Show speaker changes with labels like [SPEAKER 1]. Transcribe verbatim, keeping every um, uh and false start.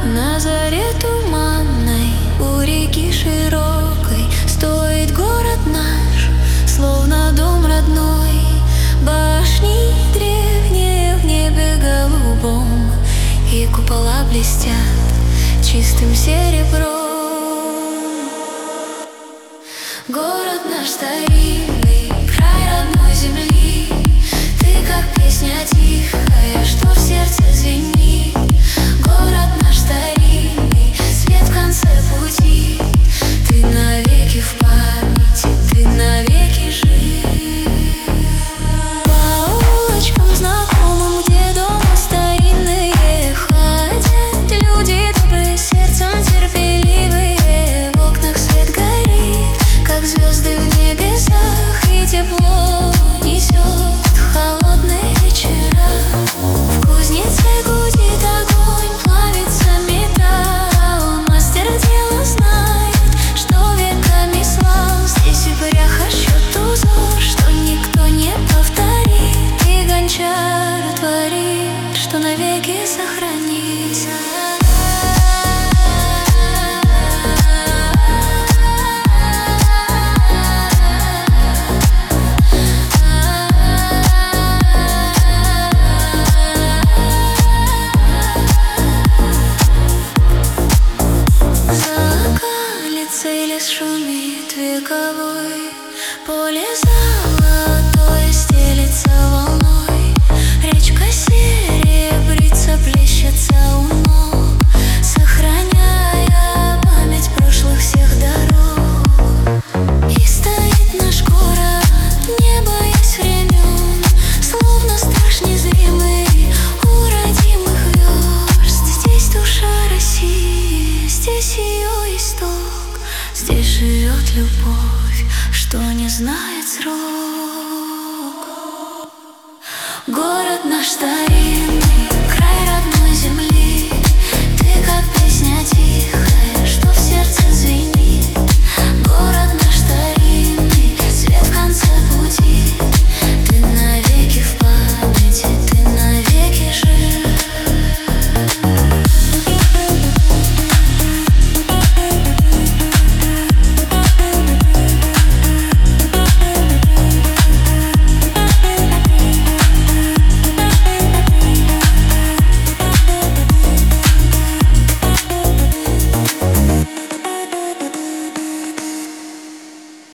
[SPEAKER 1] На заре туманной, у реки широкой, стоит город наш, словно дом родной. Башни древние в небе голубом, и купола блестят чистым серебром. Город наш старинный, край родной земли, ты как песня тихая, что в сердце звенит. Город наш старинный, свет в конце пути, ты навеки в памяти, ты навеки жив. По улочкам знакомым, где дома старинные, ходят люди добрые, сердцем терпеливые. В окнах свет горит, как звезды в небесах, и тепло несет холодные вечера. В кузнице гудит огонь, плавится металл, мастер дела знает, что веками слал. Здесь в пряха счет узор, что никто не повторит, и гончар творит, что навеки сохранится. Лес шумит вековой, поле золотое стелится волной, речка серебрится, плещется у ног, сохраняя память прошлых всех дорог. И стоит наш город, не боясь времен, словно страж незримый у родимых верст. Здесь душа России, здесь ее исток, здесь живет любовь, что не знает срок.